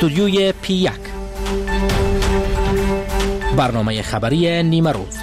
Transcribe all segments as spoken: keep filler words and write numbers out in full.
استودیوی پی یک، برنامه خبری نیمه روز.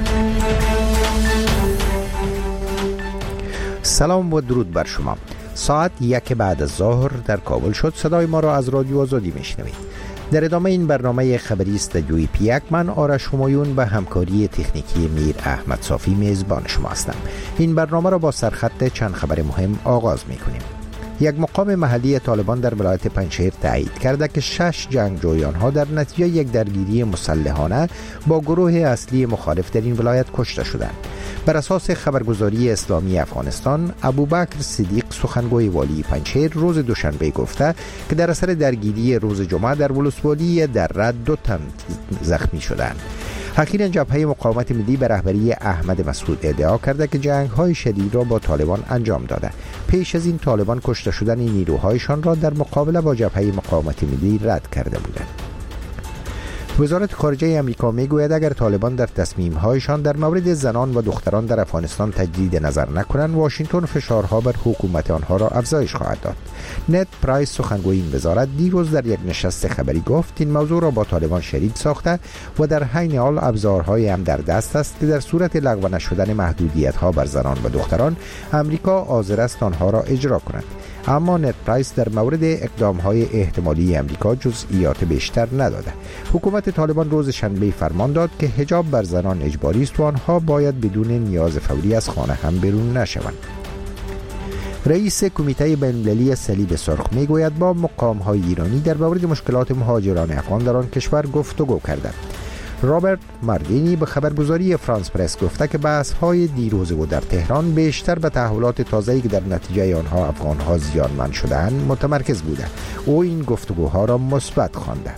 سلام و درود بر شما. ساعت یک بعد از ظهر در کابل شد. صدای ما را از رادیو آزادی میشنوید. در ادامه این برنامه خبری استودیوی پی یک، من آرش همایون به همکاری تکنیکی میر احمد صافی میزبان شما هستم. این برنامه را با سرخط چند خبر مهم آغاز میکنیم. یک مقام محلی طالبان در ولایت پنجشیر تایید کرده که شش جنگجویان ها در نتیجه یک درگیری مسلحانه با گروه اصلی مخالف در این ولایت کشته شدند. بر اساس خبرگزاری اسلامی افغانستان، ابوبکر صدیق سخنگوی والی پنجشیر روز دوشنبه گفته که در اثر درگیری روز جمعه در ولسوالی دره دو تن زخمی شدند. اخیراً جبهه مقاومت ملی به رهبری احمد مسعود ادعا کرده که جنگ‌های شدید را با طالبان انجام داده. پیش از این طالبان کشته شدن نیروهایشان را در مقابله با جبهه مقاومت ملی رد کرده بودند. وزارت خارجه آمریکا میگوید اگر طالبان در تصمیم‌هایشان در مورد زنان و دختران در افغانستان تجدید نظر نکنند، واشنگتن فشارها بر حکومت آنها را افزایش خواهد داد. نت پرایس سخنگوی این وزارت دیروز در یک نشست خبری گفت این موضوع را با طالبان شریک ساخته و در حین حال ابزارهای هم در دست است که در صورت لغو نشدن محدودیت‌ها بر زنان و دختران، آمریکا حاضر است آنها را اجرا کند. اما نت پرایس در مورد اقدام‌های احتمالی آمریکا جزئیات بیشتر نداده. حکومت طالبان روز شنبه فرمان داد که حجاب بر زنان اجباری است و آنها باید بدون نیاز فوری از خانه هم بیرون نشوند. رئیس کمیته بین‌المللی صلیب سرخ میگوید با مقام‌های ایرانی در مورد مشکلات مهاجران افغان در آن کشور گفتگو کرده. رابرت ماردینی به خبرگزاری فرانس پرس گفته که بحث‌های دیروز او در تهران بیشتر به تحولات تازه‌ای که در نتیجه آنها افغان‌ها زیانمند شده‌اند متمرکز بوده. او این گفتگوها را مثبت خوانده.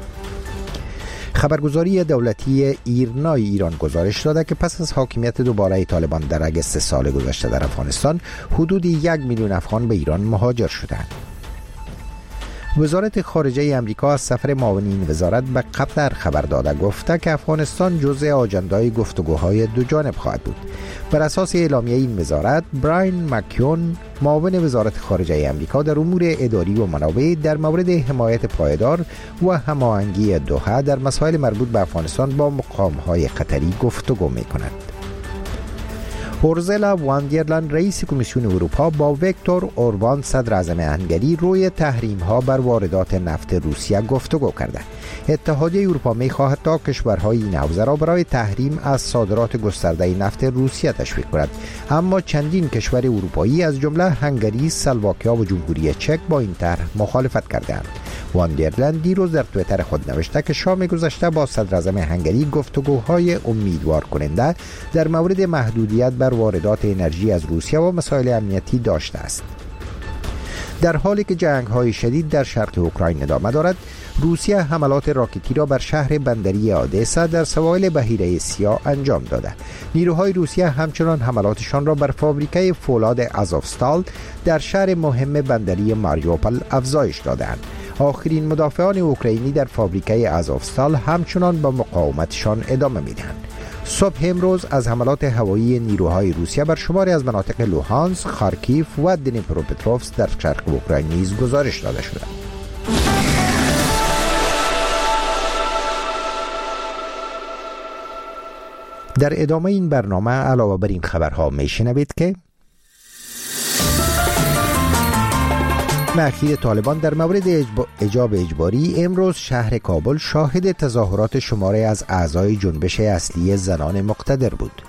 خبرگزاری دولتی ایرنای ایران گزارش داده که پس از حاکمیت دوباره طالبان در اگست سال گذشته در افغانستان، حدود یک میلیون افغان به ایران مهاجر شدند. وزارت خارجه آمریکا از سفر معاون این وزارت به قطر خبر داده گفته که افغانستان جزء آژاندای گفتگوهای دو جانب خواهد بود. بر اساس اعلامیه این وزارت، براین مکیون معاون وزارت خارجه آمریکا در امور اداری و منابع در مورد حمایت پایدار و هماهنگی دوحه در مسائل مربوط به افغانستان با مقام‌های قطری گفتگو می‌کند. اورزلا واندرلند رئیس کمیسیون اروپا با ویکتور اوربان صدر اعظم هنگری روی تحریم‌ها بر واردات نفت روسیه گفتگو کرده. اتحادیه اروپا می‌خواهد تا کشورهای این حوزه را برای تحریم از صادرات گسترده نفت روسیه تشویق کند، اما چندین کشور اروپایی از جمله هنگری، اسلواکیا و جمهوری چک با این طرح مخالفت کردند. واندرلند دیروز در توییتر خود نوشته که شام گذشته با صدر اعظم هنگری گفتگوهای امیدوار کننده در مورد محدودیت بر واردات انرژی از روسیه و مسائل امنیتی داشته است. در حالی که جنگ‌های شدید در شرق اوکراین ادامه دارد، روسیه حملات راکتی را بر شهر بندری آدسا در سواحل بحیره سیاه انجام داده. نیروهای روسیه همچنان حملاتشان را بر فابریکه فولاد آزوفستال در شهر مهم بندری ماریوپل افزایش دادند. آخرین مدافعان اوکراینی در فابریکه آزوفستال همچنان با مقاومتشان ادامه می‌دهند. صبح امروز از حملات هوایی نیروهای روسیه بر شماری از مناطق لوهانسک، خارکیف و دنیپروپتروفسک در شرق اوکراین نیز گزارش داده شده. در ادامه این برنامه علاوه بر این خبرها میشنوید که اخیر طالبان در مورد حجاب اجباری، امروز شهر کابل شاهد تظاهرات شماری از اعضای جنبش اصلی زنان مقتدر بود.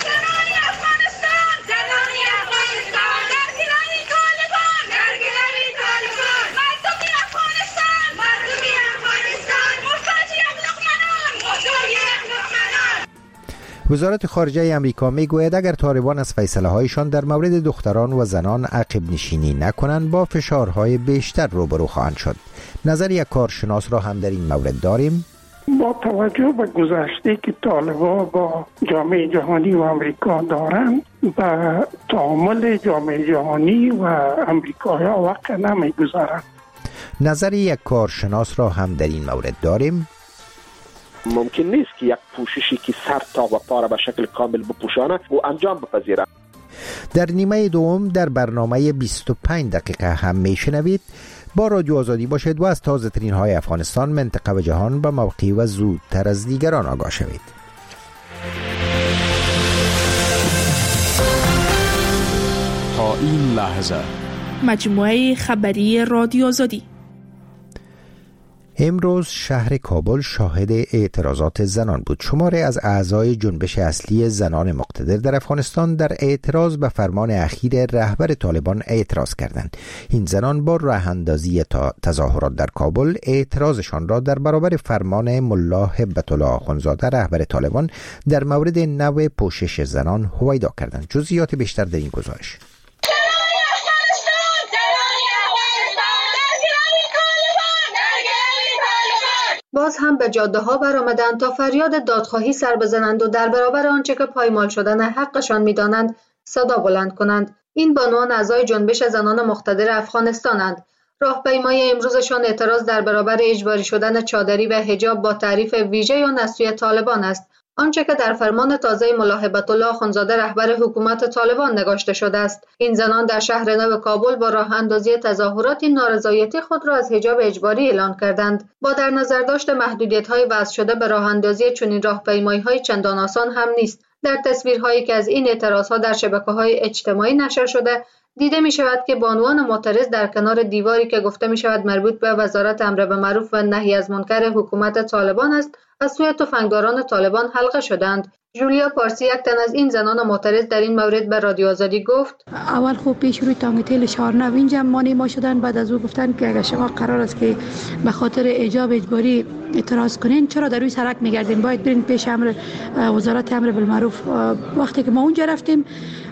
وزارت خارجه آمریکا میگوید اگر طالبان از فیصله هایشان در مورد دختران و زنان عقب نشینی نکنند، با فشارهای بیشتر روبرو خواهند شد. نظر یک کارشناس را هم در این مورد داریم. با توجه به گذشته که طالبان با جامعه جهانی و آمریکا دارند، به تعامل جامعه جهانی و امریکایا وقت نمیگذارند. نظر یک کارشناس را هم در این مورد داریم. ممکن نیست که یک پوششی که سر تا و پا را به شکل کامل بپوشانه و انجام بپذیره. در نیمه دوم در برنامه بیست و پنج دقیقه هم میشنوید با رادیو آزادی باشید و از تازه ترین های افغانستان، منطقه و جهان به موقع و زودتر از دیگران آگاه شوید. تا این لحظه مجموعه خبری رادیو آزادی. امروز شهر کابل شاهد اعتراضات زنان بود. شماری از اعضای جنبش اصلی زنان مقتدر در افغانستان در اعتراض به فرمان اخیر رهبر طالبان اعتراض کردند. این زنان با راه اندازی تظاهرات در کابل اعتراضشان را در برابر فرمان ملا هبت الله آخوندزاده رهبر طالبان در مورد نوع پوشش زنان هویدا کردند. جزئیات بیشتر در این گزارش. باز هم به جاده ها برآمدند تا فریاد دادخواهی سر بزنند و در برابر آنچه که پایمال شدن حقشان می‌دانند صدا بلند کنند. این بانوان اعضای جنبش زنان مقتدر افغانستانند. راهپیمایی امروزشان اعتراض در برابر اجباری شدن چادری و حجاب با تعریف ویژه یا نسوی طالبان است، آنچه که در فرمان تازه ملا هبت الله آخوندزاده رهبر حکومت طالبان نگاشته شده است. این زنان در شهر نو کابل با راه اندازی تظاهرات نارضایتی خود را از حجاب اجباری اعلان کردند. با در نظر داشت محدودیت‌های وضع شده به راه اندازی چنین راهپیمایی‌های چندان آسان هم نیست. در تصویرهایی که از این اعتراضها در شبکه‌های اجتماعی نشر شده دیده می شود که بانوان معترض در کنار دیواری که گفته می شود مربوط به وزارت امر به معروف و نهی از منکر حکومت طالبان است، از سوی تفنگداران طالبان حلقه شدند. جولیا پارسی، یک تن از این زنان معترض، در این مورد به رادیو آزادی گفت: اول خوب پیش روی تانگتیل شارنو اینجا مانع ما شدن، بعد از او گفتن که اگر شما قرار است که به خاطر ایجاب اجباری اعتراض کنین چرا در روی سرک میگردین، باید برین پیش امر وزارت امر بالمعروف. وقتی که ما اونجا رفتیم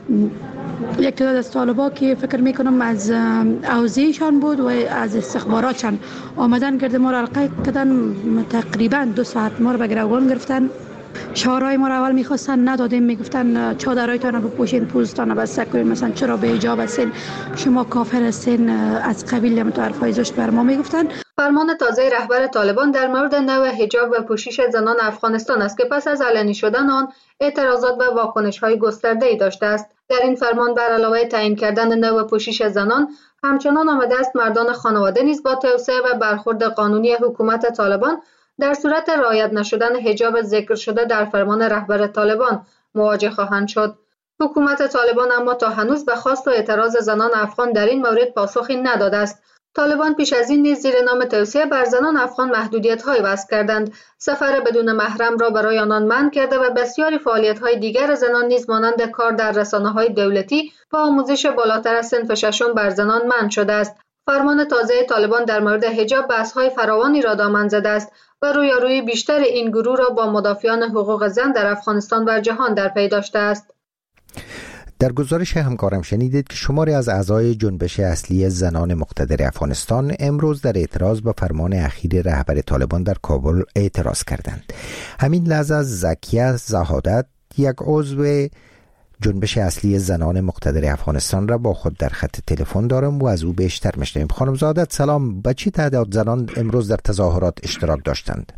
یک تعداد از طالبا که فکر میکنم از اوضاعشان بود و از استخباراتشان آمدن گرد ما را حلقه کردن، تقریبا دو ساعت ما را به گروگان گرفتن. شعارهای ما را اول میخواستن ندادیم، میگفتن چادرهایتان را بپوشین، پوزتان را بسته کنین، مثلا چرا به حجاب هستین، شما کافر هستین، از قبیل متعارفای زشت بر ما میگفتن. فرمان تازه رهبر طالبان در مورد نوع حجاب و پوشش زنان افغانستان است که پس از علنی شدن آن اعتراضات و واکنش‌های گسترده‌ای داشته است. در این فرمان بر علاوه تعیین کردن نوع پوشش زنان، همچنان آمده است مردان خانواده نیز با توسعه و برخورد قانونی حکومت طالبان در صورت رعایت نشدن حجاب ذکر شده در فرمان رهبر طالبان مواجه خواهند شد. حکومت طالبان اما تا هنوز به خواست و اعتراض زنان افغان در این مورد پاسخی نداده است. طالبان پیش از این نیز زیر نام توسعه بر زنان افغان محدودیت‌های وضع کردند. سفر بدون محرم را برای آنان منع کرده و بسیاری فعالیت‌های دیگر زنان نیز مانند کار در رسانه‌های دولتی و آموزش بالاتر از صنف ششم بر زنان منع شده است. فرمان تازه طالبان در مورد حجاب بحث‌های فراوانی را دامن زده است و رویارویی بیشتر این گروه را با مدافعان حقوق زن در افغانستان و جهان در پی داشته است. در گزارش همکارم شنیدید که شماری از اعضای جنبش اصلی زنان مقتدر افغانستان امروز در اعتراض به فرمان اخیر رهبر طالبان در کابل اعتراض کردند. همین لحظه زکیه زهادت، یک عضو جنبش اصلی زنان مقتدر افغانستان را با خود در خط تلفن دارم و از او بیشتر میشنویم. خانم زهادت سلام، به چه تعداد زنان امروز در تظاهرات اشتراک داشتند؟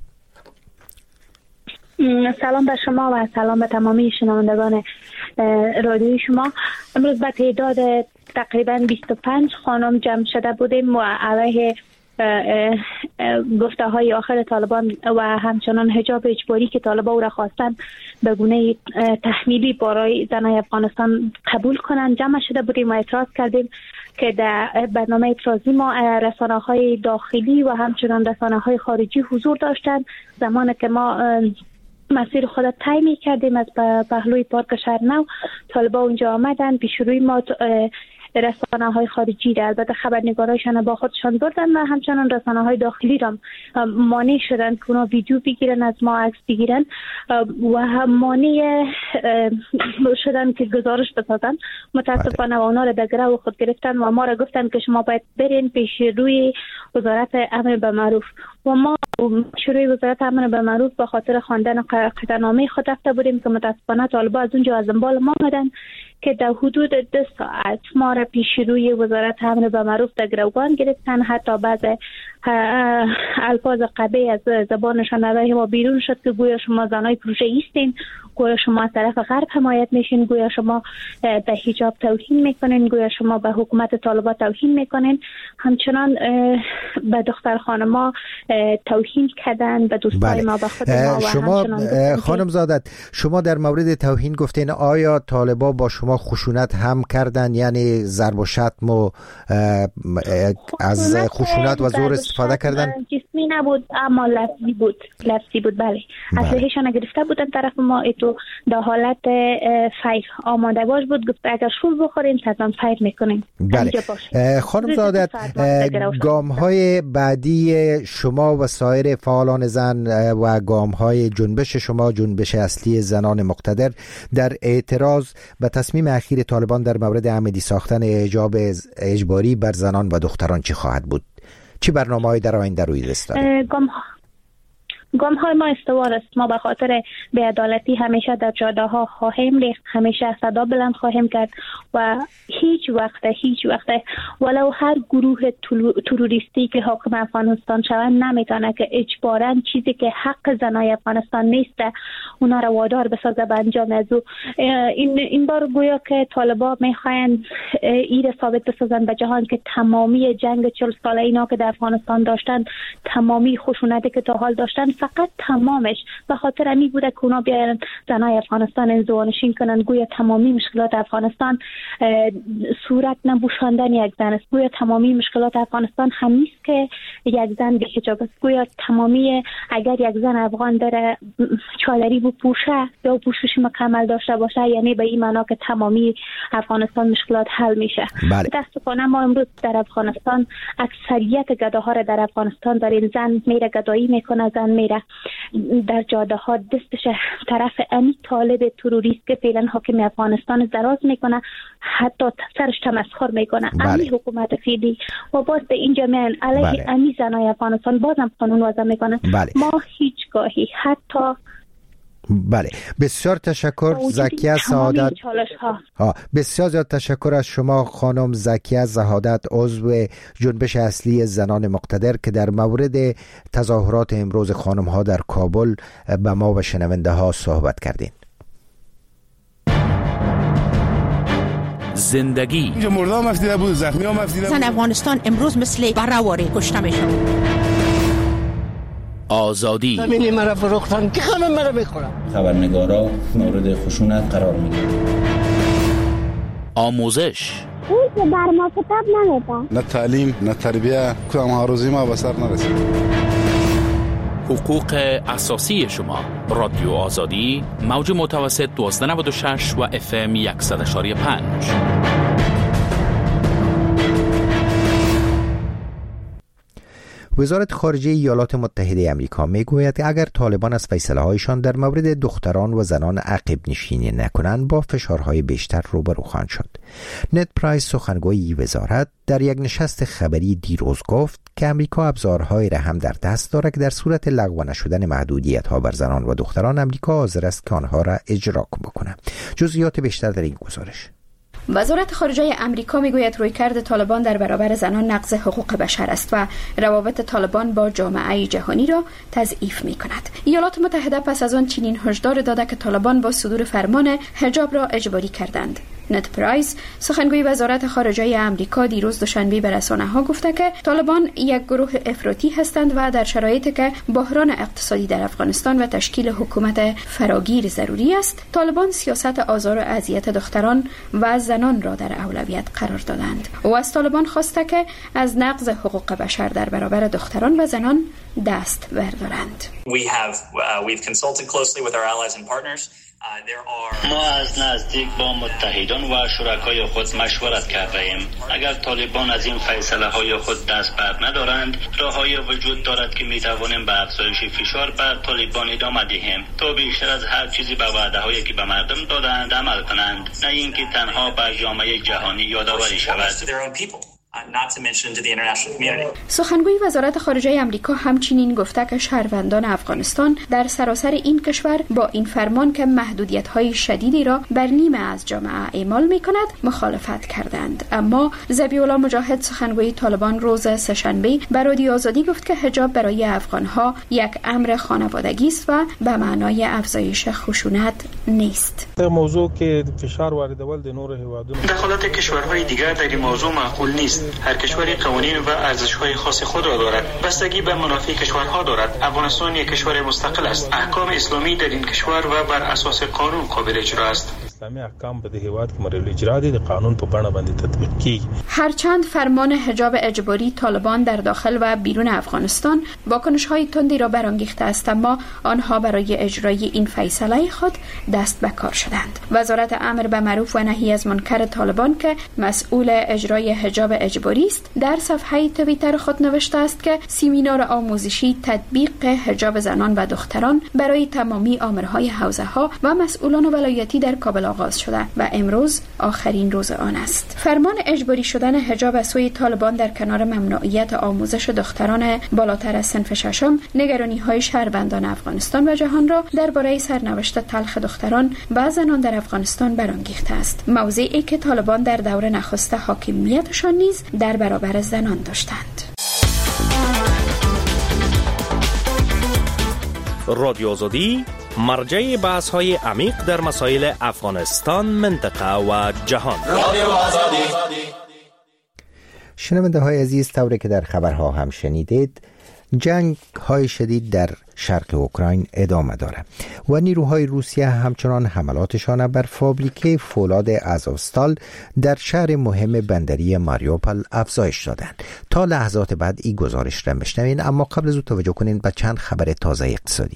سلام به شما و سلام به تمامی شنوندگان رادیوی شما. امروز به تعداد تقریبا بیست و پنج خانم جمع شده بودیم و علیه گفته های آخر طالبان و همچنان حجاب اجباری که طالبان او را خواستن به گونه تحمیلی برای زنای افغانستان قبول کنند جمع شده بودیم و اعتراض کردیم که در برنامه اعتراضی ما رسانه های داخلی و همچنان رسانه های خارجی حضور داشتند. زمانی که ما مسیر خود طی می کردیم از پهلوی پارک شهر نو، طالبان اونجا آمدن، پیش روی ما رسانه های خارجی را البته خبرنگارایشان با خودشان بردن و همچنان رسانه های داخلی را مانع شدن که اونا ویدیو بگیرن، از ما عکس بگیرن و مانع شدن که گزارش بسازن. متاسفانه اونا را در گرو خود گرفتن و ما را گفتن که شما باید برین پیش روی وزارت امر به معروف و ما شروع وزارت امر به معروف به خاطر خواندن قطعنامه خود رفته بودیم که متاسفانه طالبان از اونجا از انبال ما آمدن که در حدود دو ساعت ما را پیش روی وزارت امر به معروف در گروگان گرفتن. حتی بعض الفاظ قبیح از زبانشان علیه ما بیرون شد که گویا شما زنای پروژه ایستین، گویا شما از طرف غرب حمایت میشین، گویا شما به حجاب توهین میکنین، گویا شما به حکومت طالبان توهین میکنین. همچنان به دختر خانما توهین کردن، به دوستای بله. ما، به خود ما. شما خانم زادت، شما در مورد توهین گفتین آیا طالبا با شما خشونت هم کردن، یعنی ضرب و شتم و از خشونت و زور استفاده کردن؟ جسمی نبود اما لفظی بود. لفظی بود بله. اسلحه‌شان گرفته بودن طرف ما، ایتو در حالت فیر آماده باش بود، گفت اگر شور بخورین تازه فیر میکنین. بله. خانم زادت، گام‌های بعدی شما و سایر فعالان زن و گام‌های جنبش شما، جنبش اصلی زنان مقتدر، در اعتراض به تصمیم اخیر طالبان در مورد عمدی ساختن حجاب اجباری بر زنان و دختران چی خواهد بود؟ چه برنامه‌ای در آینده روی دست دارید؟ گام های ما استوار است. ما به خاطر بی‌عدالتی همیشه در جاده ها خواهیم ریخت، همیشه صدا بلند خواهیم کرد و هیچ وقت هیچ وقت ولو هر گروه تروریستی که حاکم افغانستان شوند نمیتونه که اجباراً چیزی که حق زنای افغانستان نیست اونا را وادار بسازه به انجام از او. این این بار گویا که طالبان میخواین این ثابت بسازن به جهان که تمامی جنگ چهل ساله اینا که در افغانستان داشتن، تمامی خشونتی که تا حال داشتن، فقط تمامش به خاطر امی بوده که اونا بیاین زنای افغانستان انزوانشین کنن. گویا تمامی مشکلات افغانستان صورت نبوشاندن یک زن است. گویا تمامی مشکلات افغانستان همیست که یک زن به حجاب است. گویا تمامی اگر یک زن افغان داره چادری بپوشه یا پوشش مکمل داشته باشه، یعنی به این معنا که تمامی افغانستان مشکلات حل میشه. بله. متاسفانه ما امروز در افغانستان اکثریت گداها را در افغانستان داریم. زن میره گدایی میکنه، زن میره در جاده ها دستش طرف امی طالب تروریست که فعلا حاکم افغانستان دراز میکنه، حتی سرش تمسخر میکنه. بله. امی حکومت فعلی و باز به اینجا میان علیه بله. امی زنای افغانستان بازم قانون وضع میکنه. بله. ما هیچگاهی حتی بله. بسیار تشکر زکیه سعادت. ها بسیار زیاد تشکر از شما خانم زکیه زهادت، عضو جنبش اصلی زنان مقتدر، که در مورد تظاهرات امروز خانم ها در کابل به ما و شنونده ها صحبت کردین. زندگی اینجا مرده هم افتیده بود، زخمی هم افتیده بود. زن افغانستان امروز مثل برهواری کشته میشن. آزادی زمینی مرا فروختن که همه مرا میخورن. خبرنگارا مورد خشونت قرار میگیرن. آموزش اون که بر ما کتاب نمیدن. نه تعلیم نه تربیه، کدام هاروزی ما به سر نرسید. حقوق اساسی شما. رادیو آزادی، موج متوسط دوازده نود و شش و اف ام صد و پنج. وزارت خارجه ایالات متحده آمریکا میگوید اگر طالبان از فیصله‌هایشان در مورد دختران و زنان عقب نشینی نکنند با فشارهای بیشتر روبرو خواهند شد. نت پرایس، سخنگوی وزارت، در یک نشست خبری دیروز گفت که آمریکا ابزارهایی را هم در دست دارد که در صورت لغو نشدن محدودیت‌ها بر زنان و دختران آمریکا حاضر است که آنها را اجرا بکند. جزئیات بیشتر در این گزارش. وزارت خارجه آمریکا میگوید رویکرد طالبان در برابر زنان نقض حقوق بشر است و روابط طالبان با جامعه جهانی را تضعیف می‌کند. ایالات متحده پس از آن چنین هشدار داده که طالبان با صدور فرمان حجاب را اجباری کردند. نت پرایس، سخنگوی وزارت خارجه آمریکا، دیروز دوشنبه به رسانه‌ها گفته که طالبان یک گروه افراطی هستند و در شرایطی که بحران اقتصادی در افغانستان و تشکیل حکومت فراگیر ضروری است، طالبان سیاست آزار و اذیت دختران و زنان را در اولویت قرار دادند. او از طالبان خواسته که از نقض حقوق بشر در برابر دختران و زنان دست بردارند. We have uh, we've consulted closely with our allies and partners. ما از نزدیک با متحدان و شرکای خود مشورت کرده ایم. اگر طالبان از این فیصله های خود دست بر ندارند، راههای وجود دارد که می توانیم به افزایش فشار بر طالبان ادامه دهیم تا بیشتر از هر چیزی به وعده هایی که به مردم دادند عمل کنند، نه اینکه تنها به جامعه جهانی یادآوری شود. سخنگوی وزارت خارجه آمریکا همچنین گفته که شهروندان افغانستان در سراسر این کشور با این فرمان که محدودیت‌های شدیدی را بر نیمه از جامعه اعمال می‌کند مخالفت کردند. اما ذبیح الله مجاهد سخنگوی طالبان روز سه‌شنبه به رادیو آزادی گفت که حجاب برای افغان‌ها یک امر خانوادگی است و به معنای افزایش خشونت نیست. موضوع که فشار واردول د نور هیوادونو دخالت کشورهای دیگر در این موضوع معقول نیست. هر کشوری قوانین و ارزش‌های خاص خود را دارد. بستگی به منافع کشورها دارد. افغانستان یک کشور مستقل است. احکام اسلامی در این کشور و بر اساس قانون قابل اجرا است. اسلامی احکام په دې هیواد کې مورل اجرا دي د قانون په بڼه باندې تطبیق کیږي. هرچند فرمان حجاب اجباری طالبان در داخل و بیرون افغانستان واکنش‌های تندی را برانگیخته است، اما آنها برای اجرای این فیصله خود دست به کار شدند. وزارت امر به معروف و نهی از منکر طالبان که مسئول اجرای حجاب اجباری است در صفحه توییتر خود نوشته است که سمینار آموزشی تطبیق حجاب زنان و دختران برای تمامی آمرهای حوزه‌ها و مسئولان ولایتی در کابل آغاز شده و امروز آخرین روز آن است. فرمان اجباری شدن حجاب از سوی طالبان در کنار ممنوعیت آموزش دختران بالاتر از صنف ششم نگرانی‌های شهروندان افغانستان و جهان را درباره سرنوشت تلخ دختران و زنان در افغانستان برانگیخته است. موضعی که طالبان در دور نخست حاکمیتشان نیز در برابر زنان داشتند. رادیو آزادی مرجع بحث‌های عمیق در مسائل افغانستان، منطقه و جهان. رادیو آزادی. شنونده های عزیز، طوری که در خبرها هم شنیدید، جنگ های شدید در شرق اوکراین ادامه داره و نیروهای روسیه همچنان حملاتشان بر فابریکه فولاد آزوفستال در شهر مهم بندری ماریوپول افزایش دادند. تا لحظات بعد این گزارش را بشنوین، اما قبل از او توجه کنین به چند خبر تازه اقتصادی.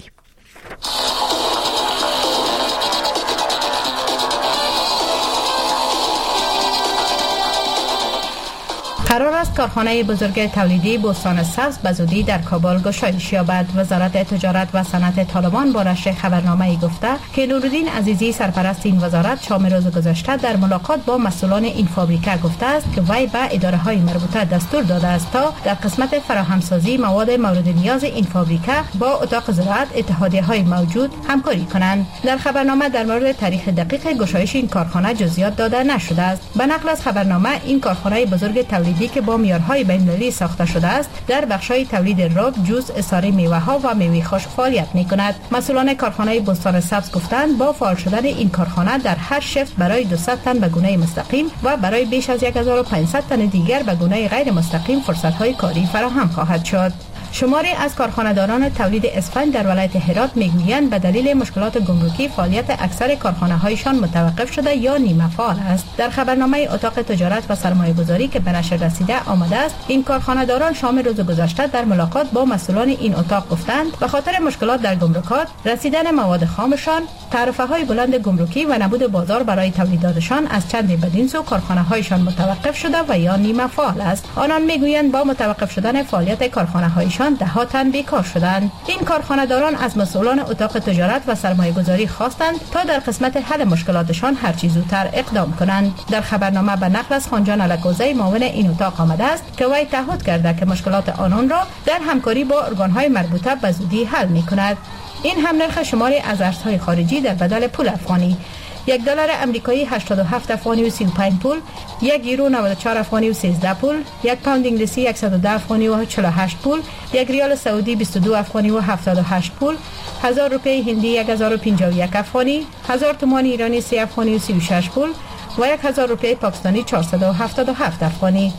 قرار است کارخانه بزرگ تولیدی بوستان سبز به زودی در کابل گشایش یابد. وزارت تجارت و صنعت طالبان با نشر خبرنامه‌ای گفته که نورالدین عزیزی سرپرست این وزارت شام روز گذشته در ملاقات با مسئولان این فابریکه گفته است که وی به اداره‌های مربوطه دستور داده است تا در قسمت فراهمسازی مواد مورد نیاز این فابریکه با اتاق زراعت اتحادیه‌های موجود همکاری کنند. در خبرنامه در مورد تاریخ دقیق گشایش این کارخانه جزئیات داده نشده است. به نقل از خبرنامه این کارخانه بزرگ تولیدی که با معیارهای بین‌المللی ساخته شده است در بخش‌های تولید رب، جوس، اصاره میوه‌ها و میوه خشک فعالیت می‌کند. مسئولان کارخانه بوستان سبز گفتند با فعال شدن این کارخانه در هر شفت برای دویست تن به گونه مستقیم و برای بیش از هزار و پانصد تن دیگر به گونه غیر مستقیم فرصت‌های کاری فراهم خواهد شد. شماری از کارخانه‌داران تولید اسفنج در ولایت هرات میگویند به دلیل مشکلات گمرکی فعالیت اکثر کارخانه‌هایشان متوقف شده یا نیمه فعال است. در خبرنامه اتاق تجارت و سرمایه‌گذاری که به نشر رسیده آمده است، این کارخانه‌داران شام روز گذشته در ملاقات با مسئولان این اتاق گفتند به خاطر مشکلات در گمرکات، رسیدن مواد خامشان، تعرفه‌های بلند گمرکی و نبود بازار برای تولیداتشان از چند بدین سو کارخانه‌هایشان متوقف شده و یا نیمه فعال است. آنان میگویند با متوقف شدن فعالیت کارخانه‌های ده ها تن بیکار شدند. این کارخانه‌داران از مسئولان اتاق تجارت و سرمایه‌گذاری خواستند تا در قسمت حل مشکلاتشان هر چه زودتر اقدام کنند. در خبرنامه به نقل از خانجان الکوزی معاون این اتاق آمده است که وی تعهد کرده که مشکلات آنان را در همکاری با ارگان‌های مربوطه به زودی حل می‌کند. این هم نرخ شماری از ارزهای خارجی در بدل پول افغانی: یک دلار امریکایی هشتاد و هفت افغانی و سی و پنج پول، یک یورو نود و چهار افغانی و سیزده پول، یک پوند انگلیسی صد و ده افغانی و چهل و هشت پول، یک ریال سعودی بیست و دو افغانی و هفتاد و هشت پول، هزار روپیه هندی هزار و پنجاه و یک افغانی، هزار تومان ایرانی سه افغانی و سی و شش پول و یک هزار روپیه پاکستانی چهارصد و هفتاد و هفت افغانی.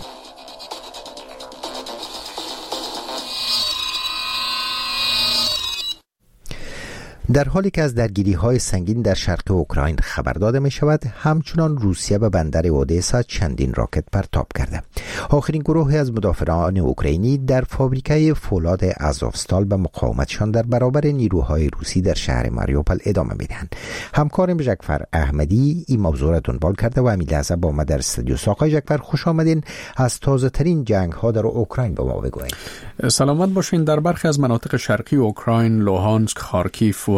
در حالی که از درگیری‌های سنگین در شرق اوکراین خبر داده می شود، همچنان روسیه به بندر اودسا چندین راکت پرتاب کرده. آخرین گروهی از مدافعان اوکراینی در فابریکه فولاد آزوفستال به مقاومتشان در برابر نیروهای روسی در شهر ماریوپول ادامه میدهند. همکارم جعفر احمدی این موضوع را دنبال کرده و همین لحظه با ما در استودیو. آقای جعفر، خوش آمدین. از تازه ترین جنگ ها در اوکراین به ما بگویید. سلامت باشین. در برخی از مناطق شرقی اوکراین، لوهانسک، خارکیف و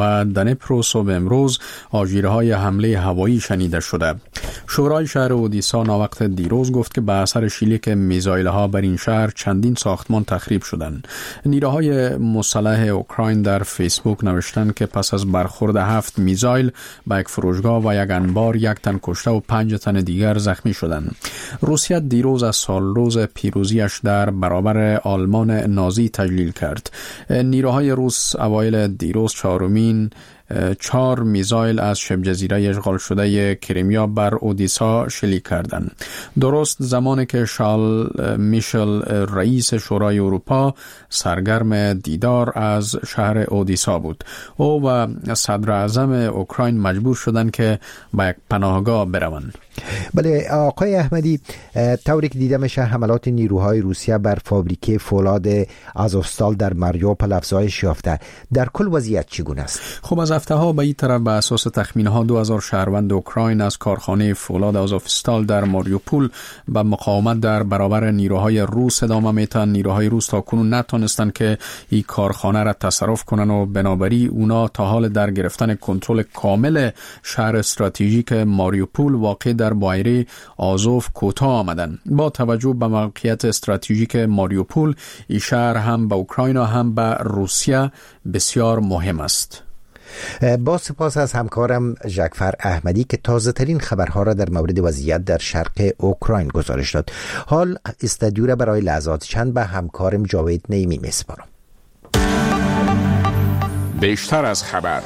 و دنپرو صبح امروز آژیرهای حمله هوایی شنیده شده. شورای شهر اودیسا ناوقت دیروز گفت که به اثر شلیک میزایل‌ها بر این شهر چندین ساختمان تخریب شدند. نیروهای مسلح اوکراین در فیسبوک نوشتند که پس از برخورد هفت میزایل به یک فروشگاه و یک انبار یک تن کشته و پنج تن دیگر زخمی شدند. روسیه دیروز از سال روز پیروزیش در برابر آلمان نازی تجلیل کرد. نیروهای روس اوایل دیروز چهارمین چهار میزایل از شبه جزیره اشغال شده کریمیا بر اودیسا شلیک کردند. درست زمانی که شارل میشل رئیس شورای اروپا سرگرم دیدار از شهر اودیسا بود. او و صدر اعظم اوکراین مجبور شدند که به یک پناهگاه بروند. بله آقای احمدی، طوری که دیده میشه حملات نیروهای روسیه بر فابریکه فولاد آزوفستال در ماریوپول افزایش یافته. در کل وضعیت چگونه است؟ خب از هفته ها به این طرف به اساس تخمین‌ها دو هزار شهروند اوکراین از کارخانه فولاد آزوفستال در ماریوپول به مقاومت در برابر نیروهای روس ادامه میتن. نیروهای روس تا کنون نتونستن که این کارخانه را تصرف کنن و بنابراین اونا تا حال در گرفتن کنترل کامل شهر استراتژیک ماریوپول واقع در بحیره آزوف کوتاه آمدن. با توجه به موقعیت استراتژیک ماریوپول این شهر هم به اوکراین و هم به روسیه بسیار مهم است. با سپاس از همکارم ژکفر احمدی که تازه ترین خبرها را در مورد وضعیت در شرق اوکراین گزارش داد. حال استودیو را برای لحظات چند به همکارم جاوید نیمی میسپارم. بیشتر از خبر.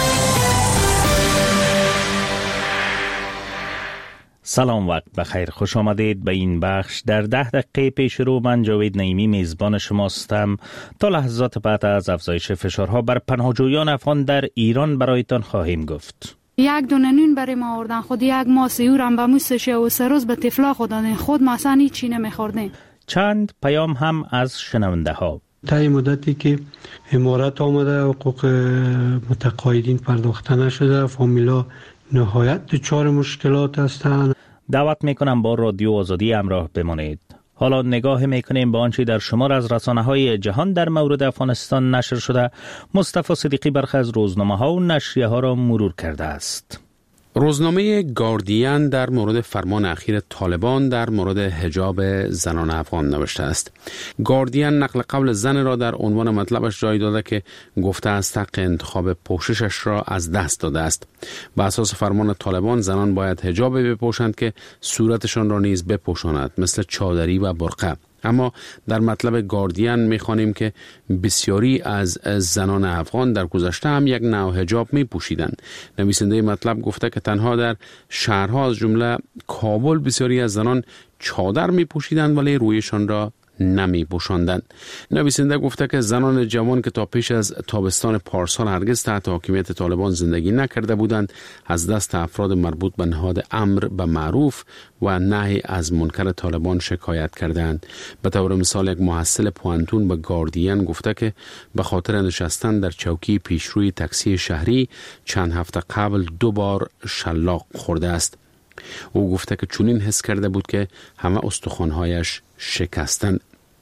سلام، وقت بخیر، خوش آمدید به این بخش. در ده دقیقه پیش رو من جاوید نعیمی میزبان شماستم. تا لحظات بعد از افزایش فشارها بر پناهجویان افغان در ایران برایتان خواهیم گفت. یک دونه نون برای ما آوردن، خود یک ماه سیورم به موسش و سه روز به طفلا خودانه، خود مثلا هیچی نمیخوردیم. چند پیام هم از شنونده ها. تا این مدتی که امارت آمده حقوق متقاعدین پرداخته نشده، فامیلا نهایت دچار مشکلات هستند. دعوت میکنم با رادیو آزادی همراه بمانید. حالا نگاه میکنیم به آنچه در شمار از رسانه‌های جهان در مورد افغانستان نشر شده. مصطفی صدیقی برخی از روزنامه‌ها و نشریه ها را مرور کرده است. روزنامه گاردین در مورد فرمان اخیر طالبان در مورد حجاب زنان افغان نوشته است. گاردین نقل قول زن را در عنوان مطلبش جای داده که گفته است حق انتخاب پوششش را از دست داده است. بر اساس فرمان طالبان زنان باید حجاب بپوشند که صورتشان را نیز بپوشاند، مثل چادری و برقع. اما در مطلب گاردین می‌خوانیم که بسیاری از زنان افغان در گذشته هم یک نوع حجاب می‌پوشیدند. نویسنده مطلب گفته که تنها در شهرها از جمله کابل بسیاری از زنان چادر می‌پوشیدند ولی رویشان را نمی پوشاندند. نویسنده گفته که زنان جوان که تا پیش از تابستان پارسال هرگز تحت حاکمیت طالبان زندگی نکرده بودند از دست افراد مربوط به نهاد امر به معروف و نهی از منکر طالبان شکایت کردند. به طور مثال یک محصل پوانتون به گاردین گفته که به خاطر نشستن در چوکی پیشروی تاکسی شهری چند هفته قبل دو بار شلاق خورده است. او گفته که چنین حس کرده بود که همه استخوان‌هایش شکستند.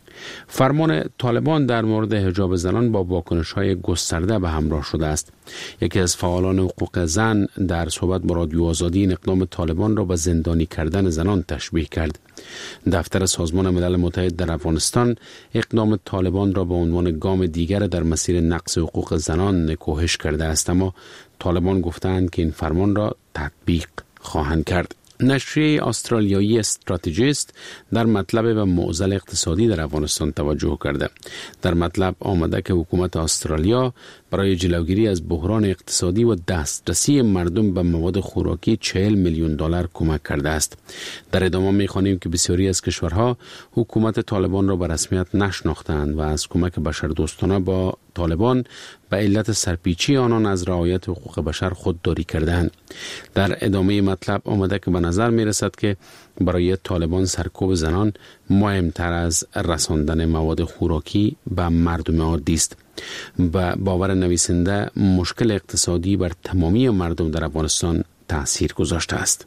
فرمان طالبان در مورد حجاب زنان با واکنش‌های گسترده به همراه شده است. یکی از فعالان حقوق زن در صحبت با رادیو آزادی این اقدام طالبان را به زندانی کردن زنان تشبیه کرد. دفتر سازمان ملل متحد در افغانستان اقدام طالبان را به عنوان گام دیگر در مسیر نقض حقوق زنان نکوهش کرده است، اما طالبان گفتند که این فرمان را تطبیق خواهند کرد. نشریه استرالیایی استراتژیست در مطلب و معضل اقتصادی در افغانستان توجه کرده. در مطلب آمده که حکومت استرالیا برای جلوگیری از بحران اقتصادی و دسترسی مردم به مواد خوراکی چهل میلیون دلار کمک کرده است. در ادامه می‌خوانیم که بسیاری از کشورها حکومت طالبان را به رسمیت نشناختند و از کمک بشردوستانه با طالبان به علت سرپیچی آنان از رعایت حقوق بشر خودداری کردند. در ادامه مطلب آمده که به نظر می رسد که برای طالبان سرکوب زنان مهمتر از رساندن مواد خوراکی به مردم عادی است. و باور نویسنده مشکل اقتصادی بر تمامی مردم در افغانستان تأثیر گذاشته است.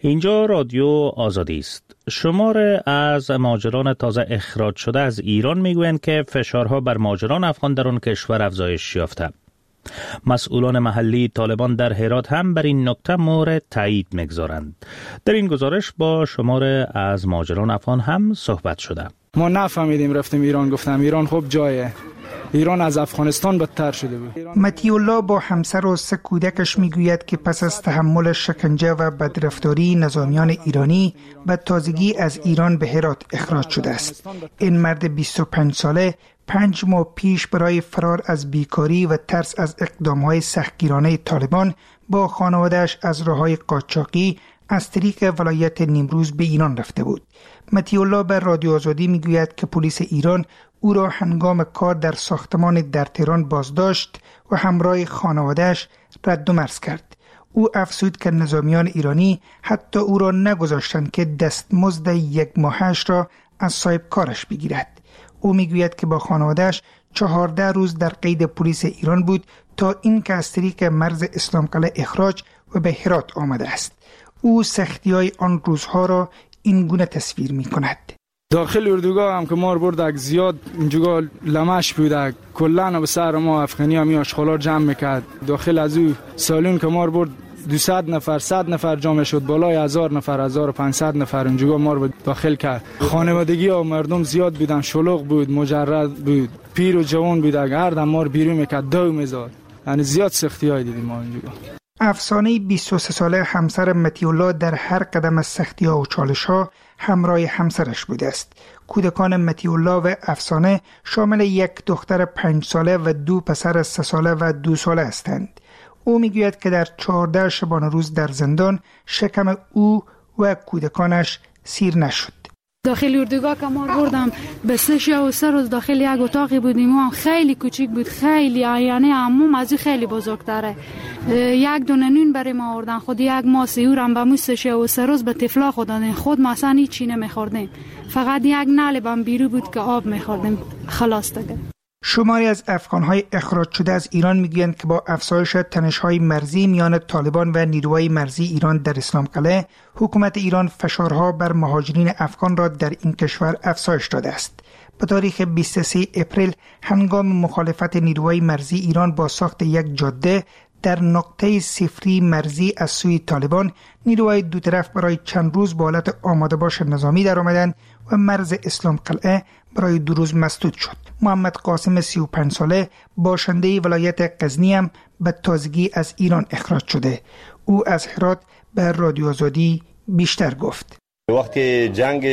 اینجا رادیو آزادی است. شمار از مهاجران تازه اخراج شده از ایران میگویند که فشارها بر مهاجران افغان در آن کشور افزایش یافته. مسئولان محلی طالبان در هرات هم بر این نکته مورد تایید میگذارند. در این گزارش با شمار از مهاجران افغان هم صحبت شده. ما نفهمیدیم رفتیم ایران، گفتم ایران خوب جایه. ایران از افغانستان بدتر شده بود. متی الله با همسر و سه کودکش میگوید که پس از تحمل شکنجه و بدرفتاری نظامیان ایرانی به تازگی از ایران به هرات اخراج شده است. این مرد بیست و پنج ساله پنج ماه پیش برای فرار از بیکاری و ترس از اقدامهای سختگیرانه طالبان با خانواده‌اش از راههای قاچاقی از طریق ولایت نیمروز به ایران رفته بود. متی الله بر رادیو آزادی میگوید که پلیس ایران او را هنگام کار در ساختمان در تهران بازداشت و همراه خانواده‌اش رد و مرز کرد. او افزود که نظامیان ایرانی حتی او را نگذاشتند که دستمزد یک ماهش را از صاحب کارش بگیرد. او میگوید که با خانواده‌اش چهارده روز در قید پلیس ایران بود تا این که از طریق مرز اسلام قلعه اخراج و به هرات آمده است. او سختی‌های آن روزها را این گونه تصویر می‌کند. داخل اردوگاه هم که ما بردک زیاد اینجا لمش بوده، کلان به سر ما افغانی هم آشغالا جمع میکرد. داخل از او سالون که ما برد دویست نفر صد نفر جمع شد، بالای هزار نفر هزار و پانصد نفر اینجا ما رو داخل کرد. خانوادگی ها مردم زیاد بودن، شلوغ بود، مجرد بود، پیر و جوان بود، هر دم ما رو بیرون میکرد دو میذار. یعنی زیاد سختی‌های دیدیم ما اینجا. افسانه بیست و سه ساله همسر متی الله در هر قدم از سختی‌ها و چالش‌ها همراه همسرش بوده است. کودکان متی الله و افسانه شامل یک دختر پنج ساله و دو پسر سه ساله و دو ساله هستند. او میگوید که در چهارده شبانه روز در زندان شکم او و کودکانش سیر نشد. داخل اردوگاه که ما بردم به سه شب و سه روز داخل یک اتاقی بودیم. ما خیلی کوچیک بود، خیلی یعنی عموم از خیلی بزرگتره. یک دونه نون برای ما آوردن، خود یک ماه سیورم به مو سه شب و سه روز به طفلا خود دادن. خود ما اصلا هیچی نمیخوردیم، فقط یک نعل بم بیرو بود که آب میخوردیم. خلاص دیگه. شماری از افغان‌های اخراج شده از ایران میگویند که با افزایش تنش‌های مرزی میان طالبان و نیروهای مرزی ایران در اسلام قلعه، حکومت ایران فشارها بر مهاجرین افغان را در این کشور افزایش داده است. به تاریخ بیست و سه اپریل هنگام مخالفت نیروهای مرزی ایران با ساخت یک جاده در نقطه صفری مرزی از سوی طالبان، نیروهای دو طرف برای چند روز با حالت آماده باش نظامی در آمدند و مرز اسلام قلعه برای دو روز مسدود شد. محمد قاسم سی و پنج ساله باشنده ولایت غزنی هم به تازگی از ایران اخراج شده. او از هرات به رادیو آزادی بیشتر گفت. وقتی جنگ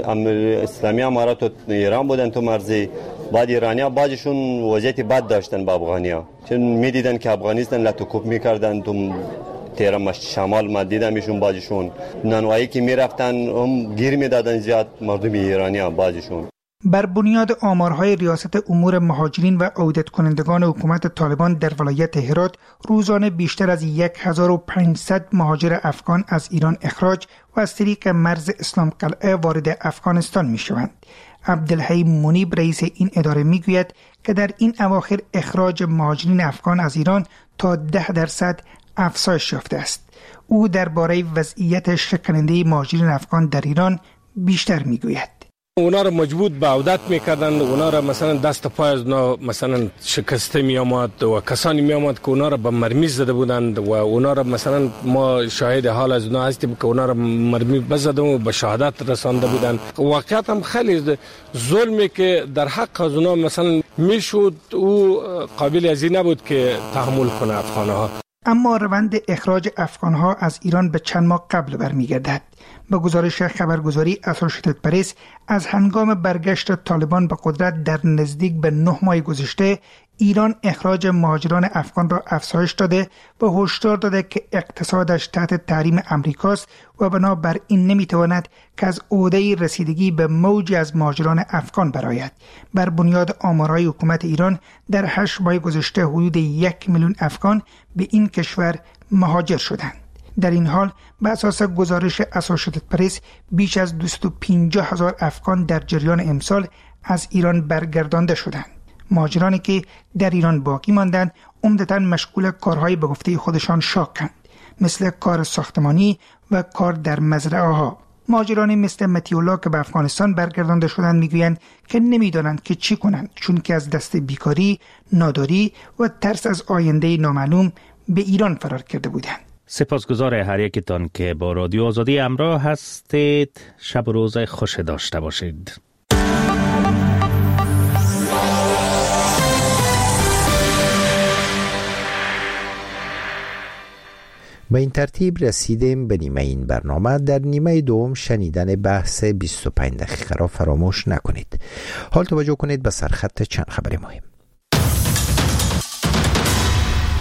اسلامی امارات و ایران بودن تو مرزی، بعد ایرانیا بعضشون وضعیت بد داشتن با افغانیا، چون میدیدن که افغانستان لطوکوب میکردن تو تهران شمال، ما دیدم ایشون بعضشون نانوایی که میرفتن هم گیر میدادن زیاد مردم ایرانیا بعضشون. بر بنیاد آمارهای ریاست امور مهاجرین و عودت کنندگان حکومت طالبان در ولایت هرات، روزانه بیشتر از هزار و پانصد مهاجر افغان از ایران اخراج و از طریق مرز اسلام قلعه وارد افغانستان می شوند. عبدالحی منیب رئیس این اداره می گوید که در این اواخر اخراج مهاجرین افغان از ایران تا ده درصد افزایش یافته است. او درباره وضعیت شکننده مهاجرین افغان در ایران بیشتر می گوید. اونا رو مجبور به عودت میکردن، اونا رو مثلا دست پای از اونا مثلا شکسته می آمد و کسانی می آمد که اونا رو به مرمی زده بودند و اونا رو مثلا ما شاهد حال از اونا هستیم که اونا رو مرمی بزده و به شهادت رسانده بودند. واقعیت هم خیلی ظلمی که در حق از اونا مثلا میشد او قابل از این نبود که تحمل کنه افغانها. اما روند اخراج افغانها از ایران به چند ماه قبل برمیگردد. به گزارش خبرگزاری اسوشیتد پرس، از هنگام برگشت طالبان به قدرت در نزدیک به نه ماه گذشته، ایران اخراج مهاجران افغان را افزایش داده و هشدار داده که اقتصادش تحت تحریم امریکاست و بنابر این نمیتواند که از عهده رسیدگی به موجی از مهاجران افغان برآید. بر بنیاد آمارهای حکومت ایران در هشت ماه گذشته حدود یک میلیون افغان به این کشور مهاجر شدند. در این حال به اساس گزارش اسوشیتد پرس، بیش از دویست و پنجاه هزار افغان در جریان امسال از ایران برگردانده شدند. مهاجرانی که در ایران باقی ماندند عمدتاً مشغول کارهای به گفته خودشان شاکند. مثل کار ساختمانی و کار در مزرعه ها. مهاجرانی مثل متیولا که به افغانستان برگردانده شدند میگویند که نمیدانند که چی کنند، چون که از دست بیکاری، ناداری و ترس از آینده نامعلوم به ایران فرار کرده بودند. سپاسگزار هر یکتان که با رادیو آزادی همراه هستید. شب و روز خوش داشته باشید. به این ترتیب رسیدیم به نیمه این برنامه. در نیمه دوم شنیدن بحث بیست و پنج دقیقه را فراموش نکنید. حال توجه کنید به سرخط چند خبر مهم.